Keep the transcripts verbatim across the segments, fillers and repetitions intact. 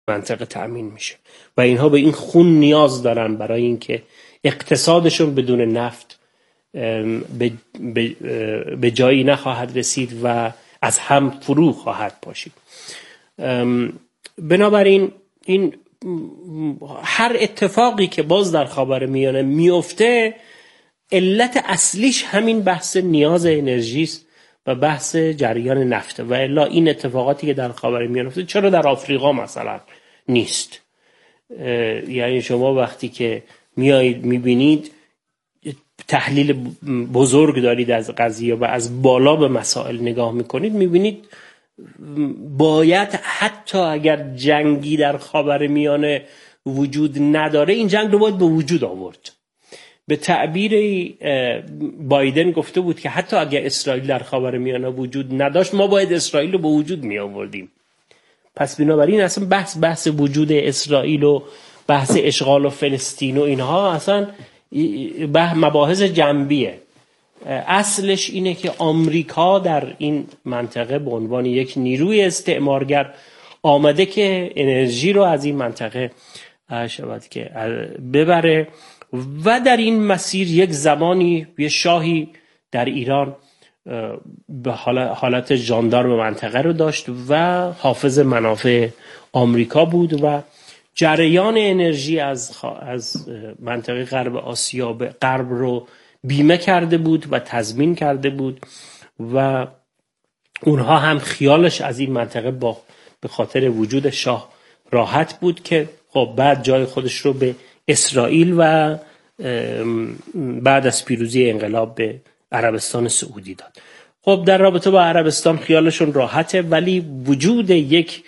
منطقه تأمین میشه و اینها به این خون نیاز دارن برای اینکه اقتصادشون بدون نفت به, به, به جایی نخواهد رسید و از هم فرو خواهد پاشید. بنابراین این هر اتفاقی که باز در خاورمیانه میفته علت اصلیش همین بحث نیاز انرژی است و بحث جریان نفت و الا این اتفاقاتی که در خاورمیانه میفته چرا در آفریقا مثلا نیست؟ یعنی شما وقتی که میایید میبینید تحلیل بزرگ دارید از قضیه و از بالا به مسائل نگاه میکنید میبینید باید حتی اگر جنگی در خاورمیانه وجود نداره این جنگ رو باید به وجود آورد. به تعبیر بایدن گفته بود که حتی اگر اسرائیل در خاورمیانه وجود نداشت ما باید اسرائیل رو به وجود می آوردیم. پس بنابراین اصلا بحث بحث وجود اسرائیل و بحث اشغال و فلسطین و اینها اصلا مباحث جنبیه. اصلش اینه که آمریکا در این منطقه به عنوان یک نیروی استعمارگر آمده که انرژی رو از این منطقه شود که ببره و در این مسیر یک زمانی یه شاهی در ایران به حالت ژاندارم منطقه رو داشت و حافظ منافع آمریکا بود و جریان انرژی از از منطقه غرب آسیا به غرب رو بیمه کرده بود و تضمین کرده بود و اونها هم خیالش از این منطقه با به خاطر وجود شاه راحت بود که خب بعد جای خودش رو به اسرائیل و بعد از پیروزی انقلاب به عربستان سعودی داد. خب در رابطه با عربستان خیالشون راحته ولی وجود یک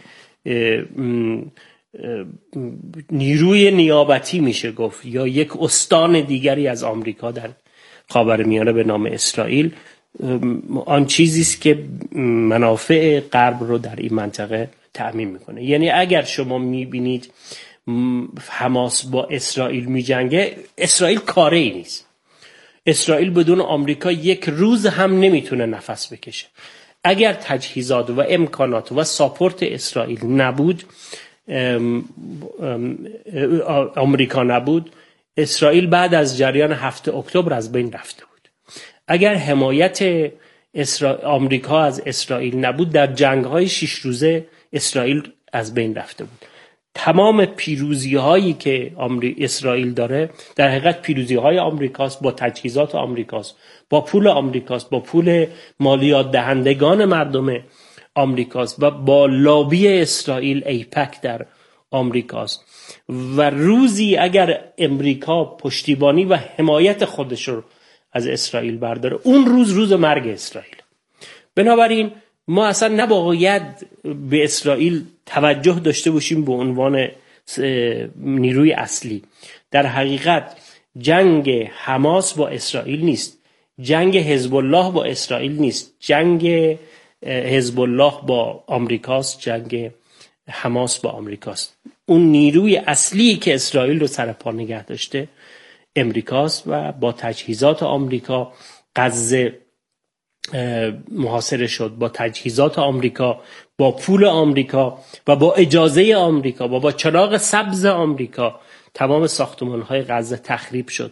نیروی نیابتی میشه گفت یا یک استان دیگری از آمریکا در خاورمیانه به نام اسرائیل آن چیزی است که منافع غرب رو در این منطقه تأمین میکنه. یعنی اگر شما میبینید حماس با اسرائیل میجنگه اسرائیل کاری ای نیست. اسرائیل بدون آمریکا یک روز هم نمیتونه نفس بکشه. اگر تجهیزات و امکانات و ساپورت اسرائیل نبود ام ام آمریکا نبود اسرائیل بعد از جریان هفت اکتبر از بین رفته بود. اگر حمایت اسرا... آمریکا از اسرائیل نبود در جنگ‌های شش روزه اسرائیل از بین رفته بود. تمام پیروزی هایی که آمری... اسرائیل داره در حقیقت پیروزی های آمریکاست، با تجهیزات آمریکاست، با پول آمریکاست، با پول مالیات دهندگان مردم آمریکاست و با لابی اسرائیل ایپک در آمریکاست. و روزی اگر امریکا پشتیبانی و حمایت خودش رو از اسرائیل برداره اون روز روز مرگ اسرائیل. بنابراین ما اصلا نباید به اسرائیل توجه داشته باشیم به عنوان نیروی اصلی. در حقیقت جنگ حماس با اسرائیل نیست، جنگ حزب الله با اسرائیل نیست، جنگ حزب الله با آمریکاست، جنگ حماس با آمریکاست. اون نیروی اصلی که اسرائیل رو سر پا نگه داشته امریکاست و با تجهیزات آمریکا غزه محاصره شد، با تجهیزات آمریکا، با پول آمریکا و با اجازه آمریکا و با چراغ سبز آمریکا تمام ساختمان‌های غزه تخریب شد.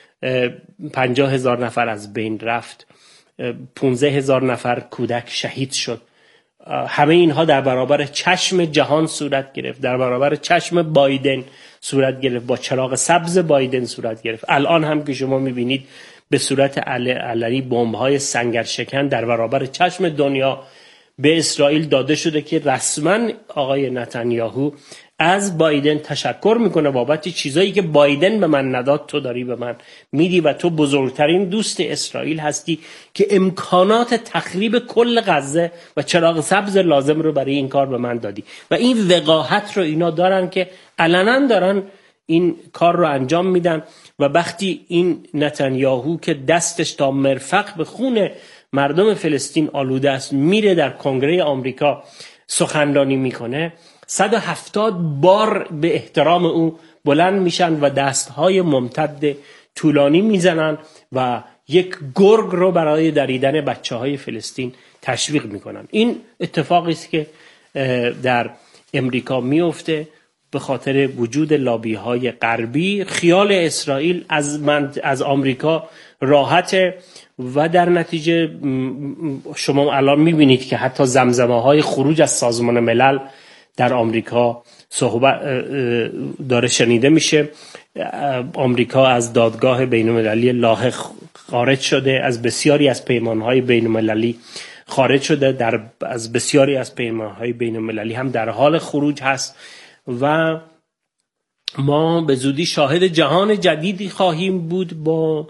پنجاه هزار نفر از بین رفت، پونزده هزار نفر کودک شهید شد. همه اینها در برابر چشم جهان صورت گرفت، در برابر چشم بایدن صورت گرفت، با چراغ سبز بایدن صورت گرفت. الان هم که شما میبینید به صورت علنی بمب‌های سنگرشکن در برابر چشم دنیا به اسرائیل داده شده که رسما آقای نتانیاهو از بایدن تشکر میکنه بابت چیزایی که بایدن به من نداد تو داری به من میدی و تو بزرگترین دوست اسرائیل هستی که امکانات تخریب کل غزه و چراغ سبز لازم رو برای این کار به من دادی. و این وقاحت رو اینا دارن که علنا دارن این کار رو انجام میدن. و وقتی این نتانیاهو که دستش تا مرفق به خون مردم فلسطین آلوده است میره در کنگره آمریکا سخنرانی میکنه، صد و هفتاد بار به احترام او بلند میشن و دستهای ممتد طولانی میزنن و یک گرگ رو برای دریدن بچه های فلسطین تشویق میکنن. این اتفاقی است که در امریکا میفته به خاطر وجود لابی های غربی. خیال اسرائیل از من از آمریکا راحته و در نتیجه شما الان میبینید که حتی زمزمه های خروج از سازمان ملل در آمریکا صحبت داره شنیده میشه. آمریکا از دادگاه بین‌المللی لاهه خارج شده، از بسیاری از پیمانهای بین‌المللی خارج شده، در از بسیاری از پیمانهای بین‌المللی هم در حال خروج هست و ما به زودی شاهد جهان جدیدی خواهیم بود با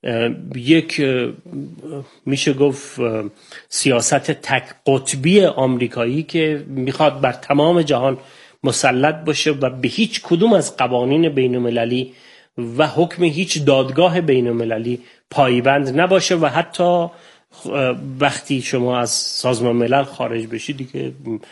یک میشه گفت سیاست تک قطبی آمریکایی که میخواد بر تمام جهان مسلط باشه و به هیچ کدوم از قوانین بین‌المللی و حکم هیچ دادگاه بین‌المللی پایبند نباشه و حتی وقتی شما از سازمان ملل خارج بشید که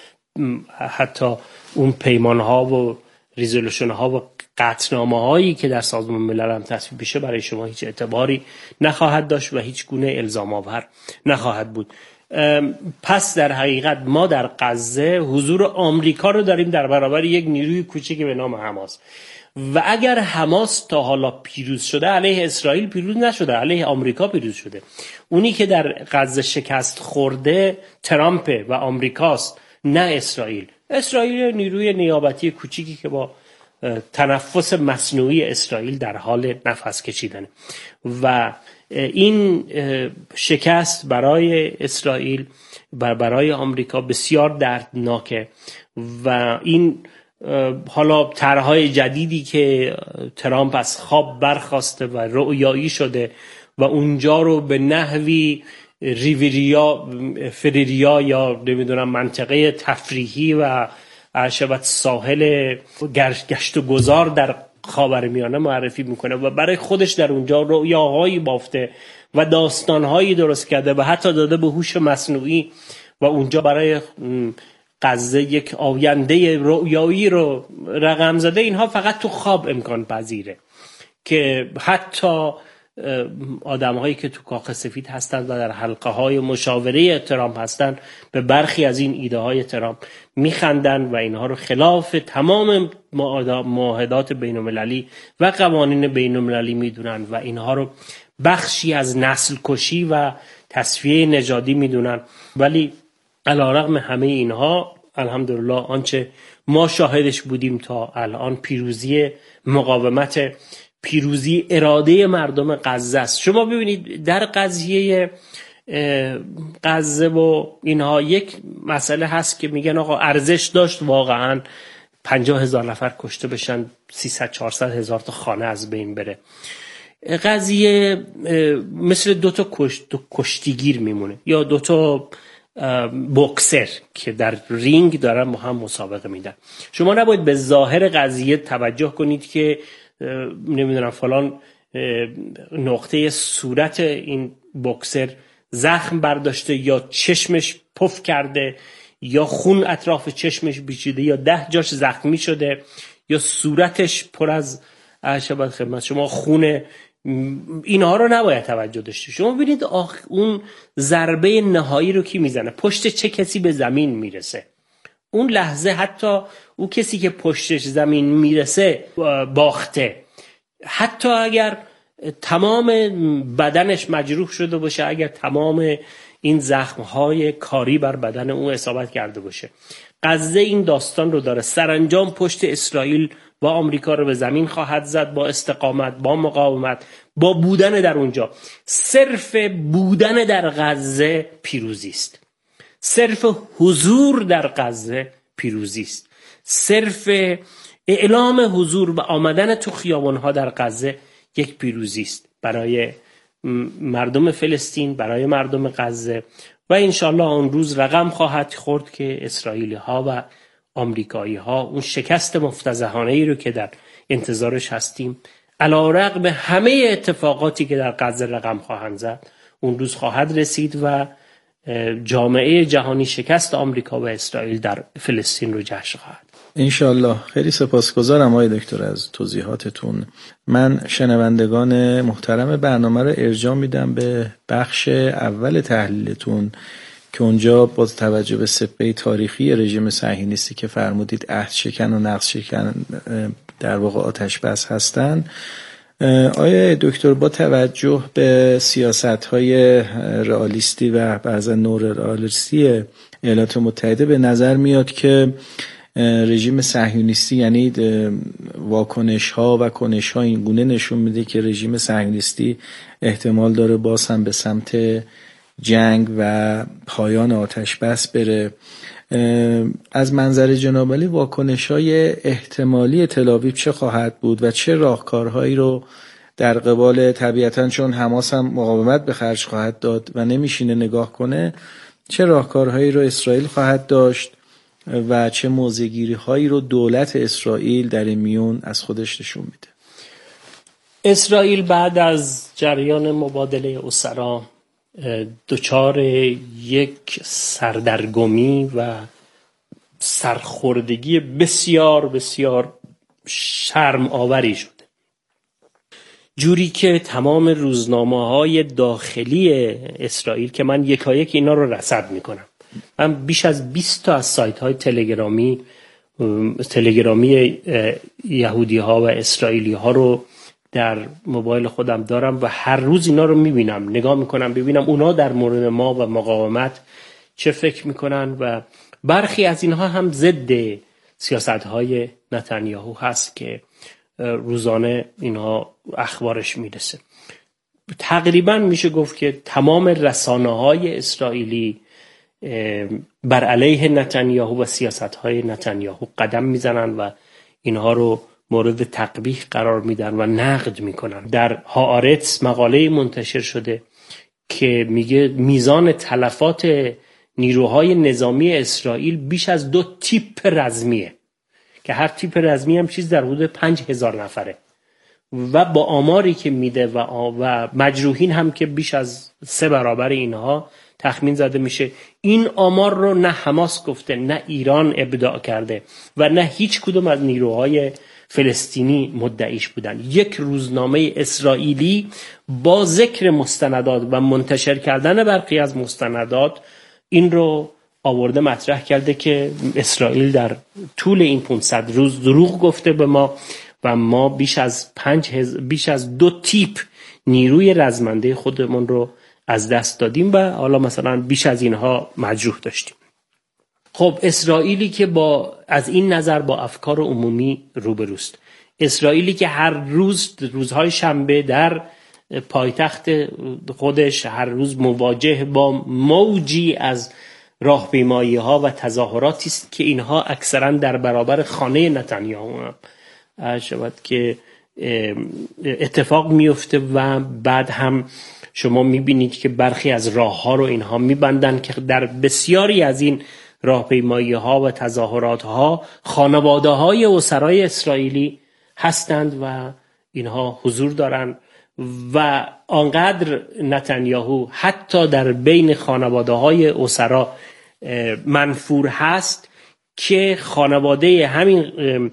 حتی اون پیمان ها و ریزولوشن ها و قطعنامه هایی که در سازمان ملل هم تصویب بشه برای شما هیچ اعتباری نخواهد داشت و هیچ گونه الزام آور نخواهد بود. پس در حقیقت ما در غزه حضور آمریکا رو داریم در برابر یک نیروی کوچکی به نام حماس و اگر حماس تا حالا پیروز شده علیه اسرائیل پیروز نشده، علیه آمریکا پیروز شده. اونی که در غزه شکست خورده ترامپ و آمریکاست، نه اسرائیل. اسرائیل نیروی نیابتی کوچیکی که با تنفس مصنوعی اسرائیل در حال نفس کشیدن و این شکست برای اسرائیل و برای آمریکا بسیار دردناکه و این حالا طرح‌های جدیدی که ترامپ از خواب برخاسته و رؤیایی شده و اونجا رو به نحوی ریویریا فریریا یا نمیدونم منطقه تفریحی و عشبت ساحل گشت و گذار در خاورمیانه معرفی میکنه و برای خودش در اونجا رؤیاهایی بافته و داستانهایی درست کرده و حتی داده به هوش مصنوعی و اونجا برای غزه یک آینده رؤیایی رو رقم زده. اینها فقط تو خواب امکان پذیره که حتی آدم هایی که تو کاخ سفید هستند و در حلقه های مشاوره ترامپ هستند به برخی از این ایده های ترامپ میخندن و اینها رو خلاف تمام معاهدات بین المللی و قوانین بین المللی میدونن و اینها رو بخشی از نسل کشی و تصفیه نژادی میدونن. ولی علیرغم همه اینها الحمدلله آنچه ما شاهدش بودیم تا الان پیروزی مقاومت، پیروزی اراده مردم غزه است. شما ببینید در قضیه غزه و اینها یک مسئله هست که میگن آقا ارزش داشت واقعا پنجاه هزار نفر کشته بشن، سیصد چهارصد هزار تا خانه از بین بره. قضیه مثل دو تا کشت دو کشتیگیر میمونه یا دو تا بوکسر که در رینگ دارن با هم مسابقه میدن. شما نباید به ظاهر قضیه توجه کنید که نمیدونم فلان نقطه صورت این بوکسر زخم برداشته یا چشمش پف کرده یا خون اطراف چشمش بیچیده یا ده جاش زخمی شده یا صورتش پر از شبت خدمت شما خونه. اینها رو نباید توجه داشته. شما ببینید اون ضربه نهایی رو کی میزنه، پشت چه کسی به زمین میرسه. اون لحظه حتی اون کسی که پشتش زمین میرسه باخته، حتی اگر تمام بدنش مجروح شده باشه، اگر تمام این زخمهای کاری بر بدن اون اصابت کرده باشه. غزه این داستان رو داره. سرانجام پشت اسرائیل و آمریکا رو به زمین خواهد زد با استقامت، با مقاومت، با بودن در اونجا. صرف بودن در غزه پیروزی است. صرف حضور در غزه پیروزی است. صرف اعلام حضور و آمدن تو خیابان‌ها در غزه یک پیروزی است برای مردم فلسطین، برای مردم غزه و انشالله آن روز رقم خواهد خورد که اسرائیلی ها و آمریکایی ها اون شکست مفتضحانه‌ای رو که در انتظارش هستیم علیرغم همه اتفاقاتی که در غزه رقم خواهند زد اون روز خواهد رسید و جامعه جهانی شکست آمریکا و اسرائیل در فلسطین رو جشن خواهد. انشالله. خیلی سپاسگزارم آقای دکتر از توضیحاتتون. من شنوندگان محترم برنامه رو ارجاع میدم به بخش اول تحلیلتون که اونجا با توجه به سپه تاریخی رژیم صهیونیستی که فرمودید عهد شکن و نقض شکن در واقع آتش بس هستن، آیا دکتر با توجه به سیاست‌های رئالیستی و بعضا نور رئالیستی ایالات متحده به نظر میاد که رژیم صهیونیستی، یعنی واکنش ها و کنش ها این گونه نشون میده که رژیم صهیونیستی احتمال داره باز هم به سمت جنگ و پایان آتش بس بره. از منظر جناب عالی واکنش های احتمالی تل‌آویو چه خواهد بود و چه راهکارهایی رو در قبال، طبیعتاً چون حماس هم مقاومت به خرج خواهد داد و نمیشینه نگاه کنه، چه راهکارهایی رو اسرائیل خواهد داشت و چه موضع‌گیری هایی رو دولت اسرائیل در این میون از خودش نشون میده؟ اسرائیل بعد از جریان مبادله اسرا دچار یک سردرگمی و سرخوردگی بسیار بسیار شرم آوری شده، جوری که تمام روزنامه‌های داخلی اسرائیل که من یکایک اینا رو رصد میکنم، من بیش از بیست تا از سایت های تلگرامی تلگرامی یهودی ها و اسرائیلی ها رو در موبایل خودم دارم و هر روز اینا رو میبینم، نگاه میکنم ببینم اونا در مورد ما و مقاومت چه فکر میکنن و برخی از اینها هم ضد سیاست های نتانیاهو هست که روزانه اینها اخبارش میرسه. تقریبا میشه گفت که تمام رسانه های اسرائیلی بر علیه نتانیاهو و سیاست‌های نتانیاهو قدم میزنن و اینها رو مورد تقبیح قرار میدن و نقد میکنن. در هآرتس مقاله منتشر شده که میگه میزان تلفات نیروهای نظامی اسرائیل بیش از دو تیپ رزمیه که هر تیپ رزمی هم چیز در حدود پنج هزار نفره و با آماری که میده و, و مجروحین هم که بیش از سه برابر اینها تخمین زده میشه. این آمار رو نه حماس گفته، نه ایران ابداع کرده و نه هیچ کدوم از نیروهای فلسطینی مدعیش بودن. یک روزنامه اسرائیلی با ذکر مستندات و منتشر کردن برخی از مستندات این رو آورده مطرح کرده که اسرائیل در طول این پانصد روز دروغ گفته به ما و ما بیش از پنج هز... بیش از دو تیپ نیروی رزمنده خودمون رو از دست دادیم و حالا مثلا بیش از اینها مجروح داشتیم. خب اسرائیلی که با از این نظر با افکار عمومی روبروست، اسرائیلی که هر روز روزهای شنبه در پایتخت خودش هر روز مواجه با موجی از راهپیمایی ها و تظاهراتی است که اینها اکثرا در برابر خانه نتانیاهو هم شود که اتفاق میفته و بعد هم شما میبینید که برخی از راه ها رو اینها میبندن که در بسیاری از این راهپیمایی ها و تظاهرات ها خانواده های اسرای اسرائیلی هستند و اینها حضور دارن و آنقدر نتانیاهو حتی در بین خانواده های اسرا منفور هست که خانواده همین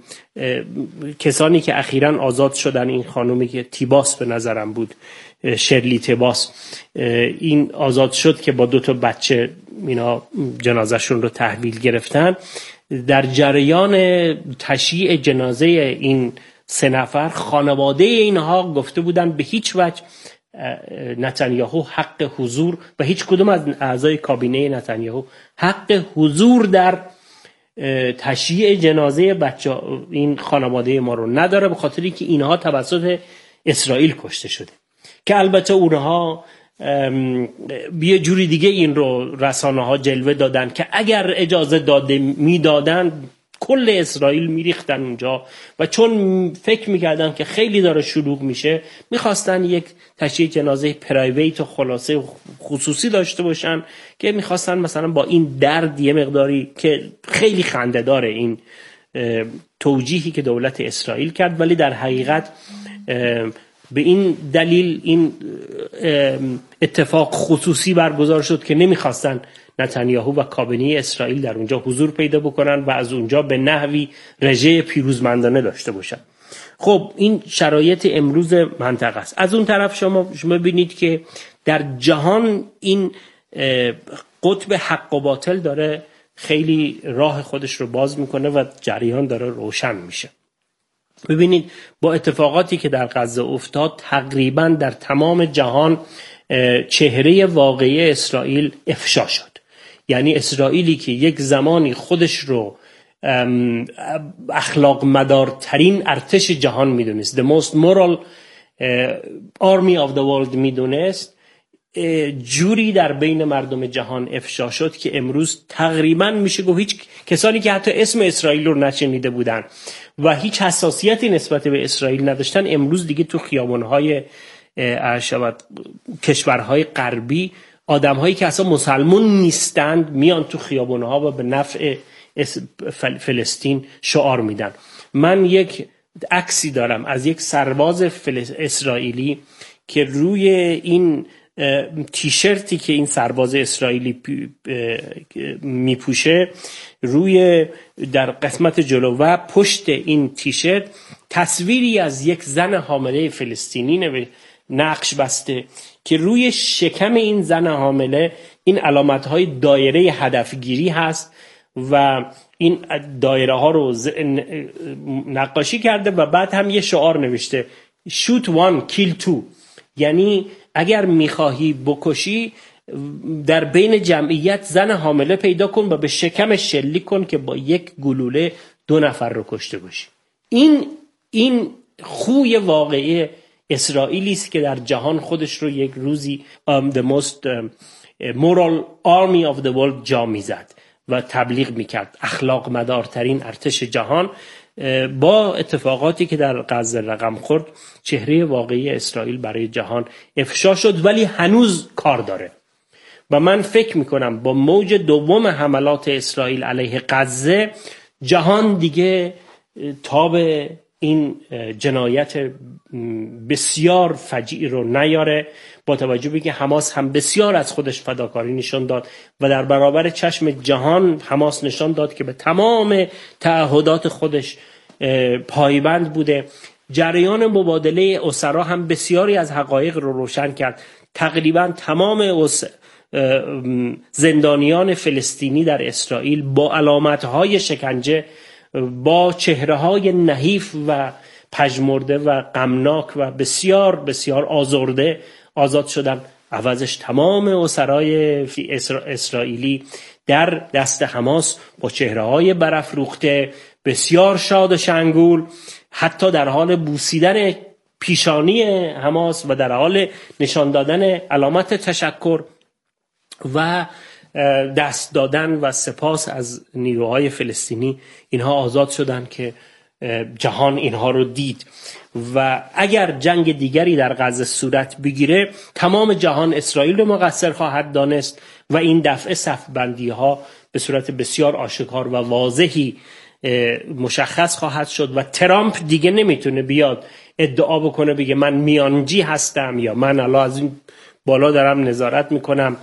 کسانی که اخیراً آزاد شدن، این خانومی که تیباس به نظرم بود، شرلی تیباس، این آزاد شد که با دو تا بچه اینا جنازهشون رو تحویل گرفتن، در جریان تشییع جنازه این سه نفر خانواده اینها گفته بودن به هیچ وجه نتانیاهو حق حضور و هیچ کدوم از اعضای کابینه نتانیاهو حق حضور در تشییع جنازه بچه این خانواده ما رو نداره، به خاطری که اینها توسط اسرائیل کشته شده. که البته اونها یه جوری دیگه این رو رسانه ها جلوه دادن که اگر اجازه داده میدادن کل اسرائیل میریختن اونجا و چون فکر میکردن که خیلی داره شلوغ میشه میخواستن یک تشییع جنازه پرایویت و خلاصه خصوصی داشته باشن که میخواستن مثلا با این درد یه مقداری که خیلی خنده داره این توجیهی که دولت اسرائیل کرد، ولی در حقیقت به این دلیل این اتفاق خصوصی برگزار شد که نمیخواستن نتانیاهو و کابینه اسرائیل در اونجا حضور پیدا بکنن و از اونجا به نحوی رژه پیروزمندانه داشته باشن. خب این شرایط امروز منطقه است. از اون طرف شما شما ببینید که در جهان این قطب حق و باطل داره خیلی راه خودش رو باز میکنه و جریان داره روشن میشه. ببینید با اتفاقاتی که در غزه افتاد تقریبا در تمام جهان چهره واقعی اسرائیل افشا شد. یعنی اسرائیلی که یک زمانی خودش رو اخلاق مدارترین ارتش جهان میدونست، the most moral army of the world میدونست، جوری در بین مردم جهان افشا شد که امروز تقریبا میشه گفت هیچ کسانی که حتی اسم اسرائیل رو نشنیده بودن و هیچ حساسیتی نسبت به اسرائیل نداشتن، امروز دیگه تو خیابان‌های کشورهای غربی آدم‌هایی که اصلا مسلمان نیستند میان تو خیابان‌ها و به نفع فلسطین شعار میدن. من یک عکسی دارم از یک سرباز اسرائیلی که روی این تیشرتی که این سرباز اسرائیلی میپوشه، روی در قسمت جلو و پشت این تیشرت تصویری از یک زن حامله فلسطینی نقش بسته که روی شکم این زن حامله این علامت‌های دایره هدفگیری هست و این دایره ها رو نقاشی کرده و بعد هم یه شعار نوشته shoot one kill two، یعنی اگر میخواهی بکشی در بین جمعیت زن حامله پیدا کن و به شکمش شلیک کن که با یک گلوله دو نفر رو کشته باشی. این این خوی واقعی اسرائیلی است که در جهان خودش رو یک روزی um, the most um, moral army of the world جا میزد و تبلیغ میکرد، اخلاق مدارترین ارتش جهان. با اتفاقاتی که در غزه رقم خورد چهره واقعی اسرائیل برای جهان افشا شد، ولی هنوز کار داره و من فکر میکنم با موج دوم حملات اسرائیل علیه غزه جهان دیگه تاب این جنایت بسیار فجیع رو نیاره، با توجه به که حماس هم بسیار از خودش فداکاری نشان داد و در برابر چشم جهان حماس نشان داد که به تمام تعهدات خودش پایبند بوده. جریان مبادله اسرا هم بسیاری از حقایق رو روشن کرد. تقریبا تمام زندانیان فلسطینی در اسرائیل با علامت‌های شکنجه، با چهره‌های نحیف و پژمرده و غمناک و بسیار بسیار آزرده آزاد شدن. عوضش تمام اسرای اسرائیلی در دست حماس با چهره‌های برافروخته، بسیار شاد و شنگول، حتی در حال بوسیدن پیشانی حماس و در حال نشان دادن علامت تشکر و دست دادن و سپاس از نیروهای فلسطینی، اینها آزاد شدن که جهان اینها رو دید. و اگر جنگ دیگری در غزه صورت بگیره تمام جهان اسرائیل رو مقصر خواهد دانست و این دفعه صف‌بندی ها به صورت بسیار آشکار و واضحی مشخص خواهد شد و ترامپ دیگه نمیتونه بیاد ادعا بکنه بگه من میانجی هستم یا من الان از این بالا دارم نظارت میکنم،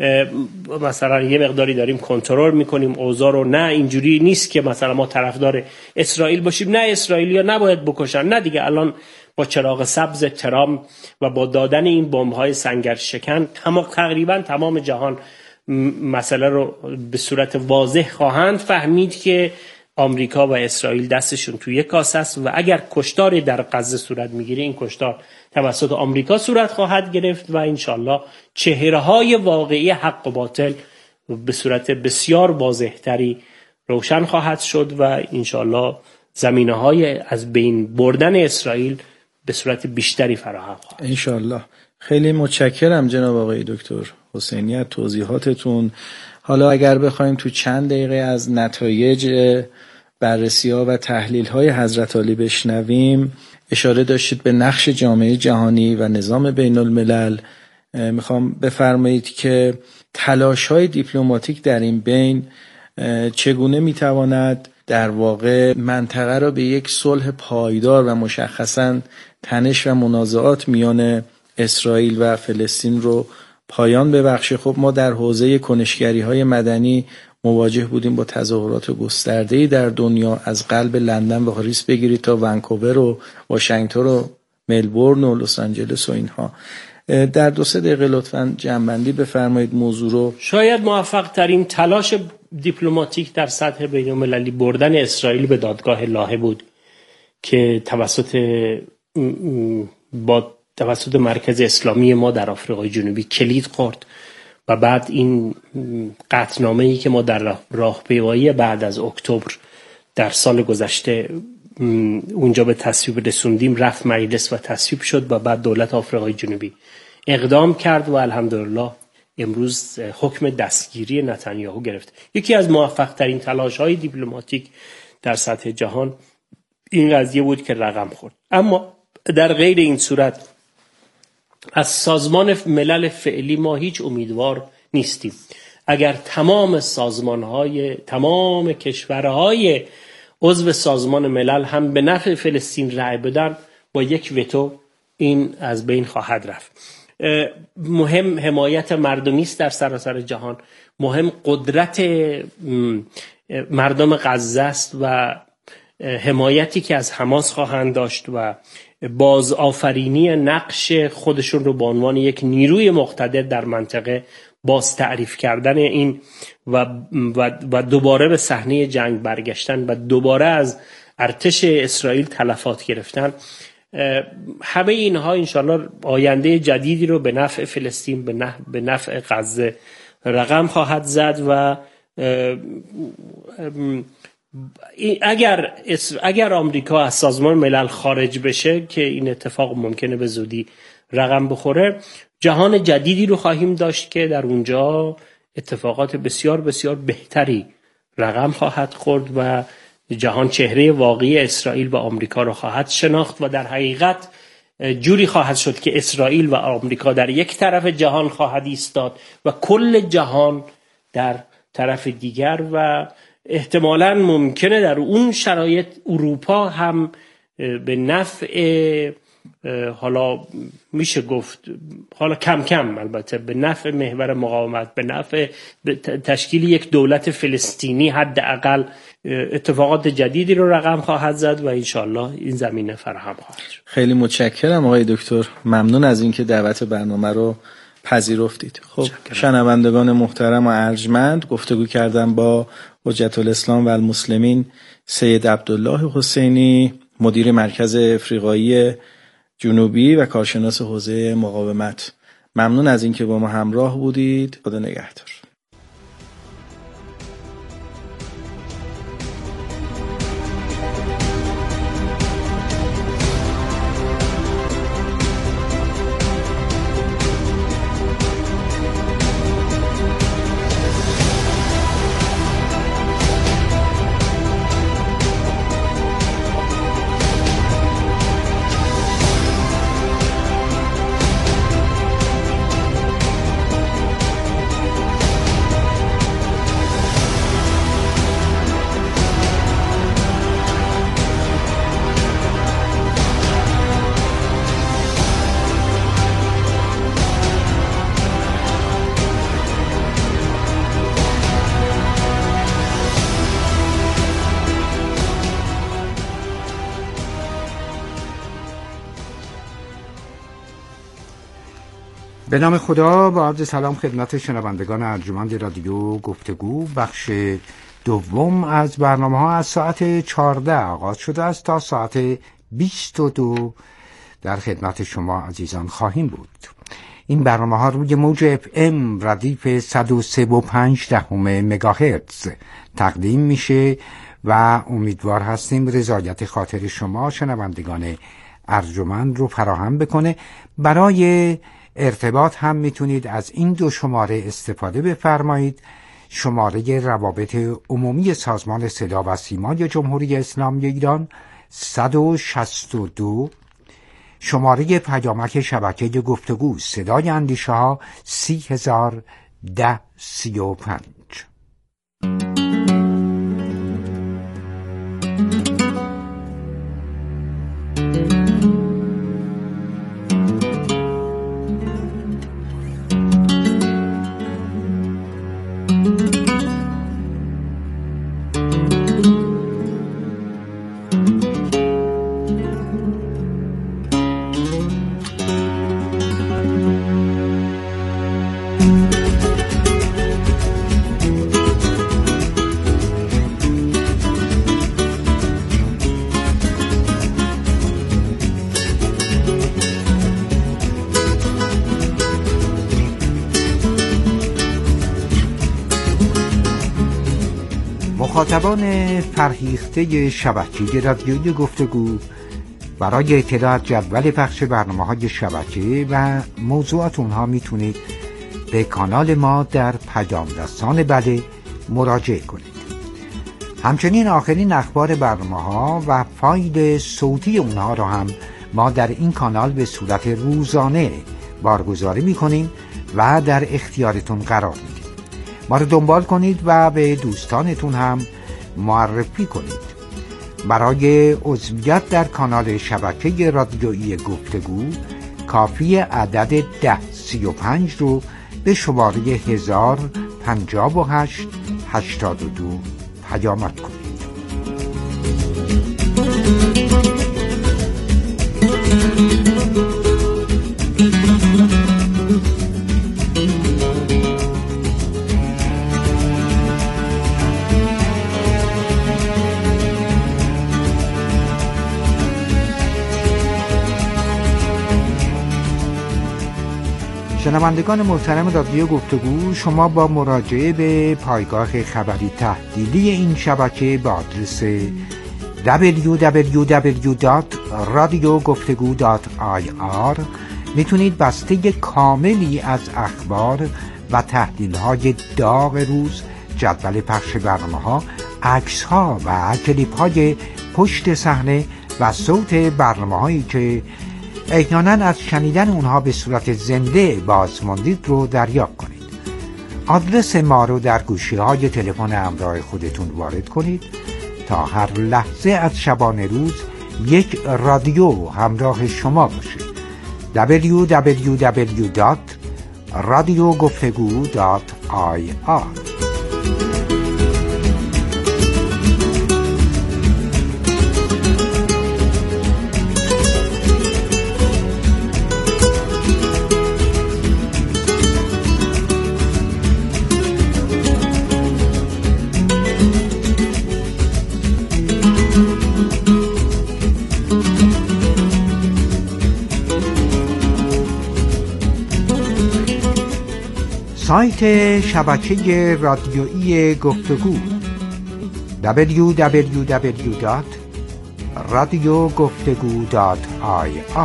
مثلا یه مقداری داریم کنترل میکنیم اوضاع رو. نه، اینجوری نیست که مثلا ما طرفدار اسرائیل باشیم، نه اسرائیلیا نباید بکشن، نه دیگه. الان با چراغ سبز ترامپ و با دادن این بمب‌های سنگر شکن تمام تقریبا تمام جهان مسئله رو به صورت واضح خواهند فهمید که آمریکا و اسرائیل دستشون توی یک کاسه است و اگر کشتاری در غزه صورت میگیره این کشتار توسط آمریکا صورت خواهد گرفت و انشالله چهره‌های واقعی حق و باطل به صورت بسیار واضح‌تری روشن خواهد شد و انشالله زمینه‌های از بین بردن اسرائیل به صورت بیشتری فراهم خواهد. انشالله. خیلی متشکرم جناب آقای دکتر حسینی از توضیحاتتون. حالا اگر بخوایم تو چند دقیقه از نتایج بررسی‌ها و تحلیل‌های حضرت علی بشنویم، اشاره داشتید به نقش جامعه جهانی و نظام بین الملل. میخوام بفرمایید که تلاش‌های دیپلماتیک در این بین چگونه میتواند در واقع منطقه را به یک صلح پایدار و مشخصاً تنش و منازعات میان اسرائیل و فلسطین رو پایان ببخشه. خب ما در حوزه کنشگری‌های مدنی مواجه بودیم با تظاهرات گسترده‌ای در دنیا، از قلب لندن و پاریس بگیرید تا ونکوور و واشنگتن و ملبورن و لس آنجلس و اینها. در دو سه دقیقه لطفاً جمع‌بندی بفرمایید موضوع رو. شاید موفق ترین تلاش دیپلماتیک در سطح بین‌المللی بردن اسرائیل به دادگاه لاهه بود که توسط با توسط مرکز اسلامی ما در آفریقای جنوبی کلید خورد و بعد این قطعنامه‌ای که ما در راهپیمایی بعد از اکتبر در سال گذشته اونجا به تصویب رسوندیم رفت مجلس و تصویب شد و بعد دولت آفریقای جنوبی اقدام کرد و الحمدلله امروز حکم دستگیری نتانیاهو گرفت. یکی از موفق ترین تلاش های دیپلماتیک در سطح جهان این قضیه بود که رقم خورد. اما در غیر این صورت از سازمان ملل فعلی ما هیچ امیدوار نیستیم. اگر تمام سازمان‌های تمام کشورهای عضو سازمان ملل هم به نفع فلسطین رأی بدن با یک وتو این از بین خواهد رفت. مهم حمایت مردمی است در سراسر جهان، مهم قدرت مردم غزه است و حمایتی که از حماس خواهند داشت و بازآفرینی نقش خودشون رو به عنوان یک نیروی مقتدر در منطقه باز تعریف کردن این و, و, و دوباره به صحنه جنگ برگشتن و دوباره از ارتش اسرائیل تلفات گرفتن. همه اینها انشالله آینده جدیدی رو به نفع فلسطین به نفع, به نفع غزه رقم خواهد زد و اگر اگر آمریکا از سازمان ملل خارج بشه که این اتفاق ممکنه به زودی رقم بخوره، جهان جدیدی رو خواهیم داشت که در اونجا اتفاقات بسیار بسیار بهتری رقم خواهد خورد و جهان چهره واقعی اسرائیل و آمریکا رو خواهد شناخت و در حقیقت جوری خواهد شد که اسرائیل و آمریکا در یک طرف جهان خواهد ایستاد و کل جهان در طرف دیگر و احتمالاً ممکنه در اون شرایط اروپا هم به نفع حالا میشه گفت حالا کم کم البته به نفع محور مقاومت به نفع تشکیل یک دولت فلسطینی حداقل اتفاقات جدیدی رو رقم خواهد زد و انشالله این زمینه فراهم خواهد شد. خیلی متشکرم آقای دکتر، ممنون از اینکه دعوت برنامه رو پذیرفتید. خب شنوندگان محترم و ارجمند، گفتگو کردم با حجت الاسلام و المسلمین سید عبدالله حسینی، مدیر مرکز افریقایی جنوبی و کارشناس حوزه مقاومت. ممنون از اینکه با ما همراه بودید. خدا نگهدار. به نام خدا، با عرض سلام خدمت شنوندگان ارجمند رادیو گفتگو. بخش دوم از برنامه ها از ساعت چهارده آغاز شده است تا ساعت بیست و دو در خدمت شما عزیزان خواهیم بود. این برنامه ها روی موج اف ام ردیف صد و سه و پنج دهم مگاهرتز تقدیم میشه و امیدوار هستیم رضایت خاطر شما شنوندگان ارجمند رو فراهم بکنه. برای ارتباط هم میتونید از این دو شماره استفاده بفرمایید. شماره روابط عمومی سازمان صدا و سیما یا جمهوری اسلامی ایران صد و شصت و دو، شماره پیامک شبکه گفتگو صدای اندیشه ها سی هزار ده سی و پنج. مخاطبان فرهیخته شبکه رادیویی گفتگو برای اطلاع از جدول پخش برنامه‌های شبکه و موضوعات اونها میتونید به کانال ما در پیام رسان بله مراجعه کنید. همچنین آخرین اخبار برنامه‌ها و فایل صوتی اونها رو هم ما در این کانال به صورت روزانه بارگذاری میکنیم و در اختیارتون قرار میدیم. ما رو دنبال کنید و به دوستانتون هم معرفی کنید. برای عضویت در کانال شبکه رادیویی گفتگو کافی عدد ده سی و پنج رو به شماره هزار پنجاه و هشت هشتاد و دو پیامک کنید. شنوندگان محترم رادیو گفتگو، شما با مراجعه به پایگاه خبری تحلیلی این شبکه با آدرس دبلیو دبلیو دبلیو دات رادیو گفتگو دات آی آر میتونید بسته کاملی از اخبار و تحلیل‌های داغ روز، جدول پخش برنامه‌ها، عکس‌ها و کلیپ‌های پشت صحنه و صوت برنامه‌هایی که احیانا از شنیدن اونها به صورت زنده بازماندید رو دریافت کنید. آدرس ما رو در گوشی‌های تلفن همراه خودتون وارد کنید تا هر لحظه از شبانه روز یک رادیو همراه شما باشه. دبلیو دبلیو دبلیو دات رادیو گفتگو دات آی آر. سایت شبکه رادیویی گفتگو دبلیو دبلیو دبلیو دات رادیو گفتگو دات آی آر.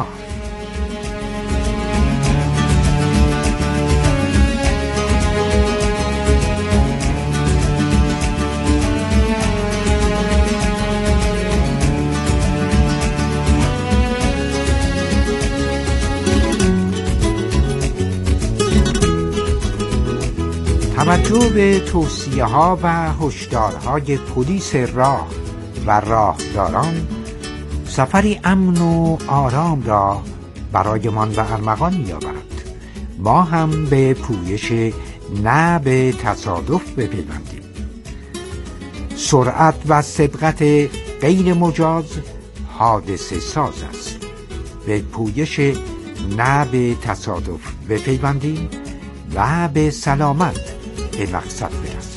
توجه به توصیه ها و هشدارهای پلیس راه و راهداران سفری امن و آرام را برایمان به ارمغان می‌آورد. ما هم به پویش نه به تصادف بپیوندیم. سرعت و سبقت غیر مجاز حادثه ساز است. به پویش نه به تصادف بپیوندیم و به سلامت به مقصد برسیم.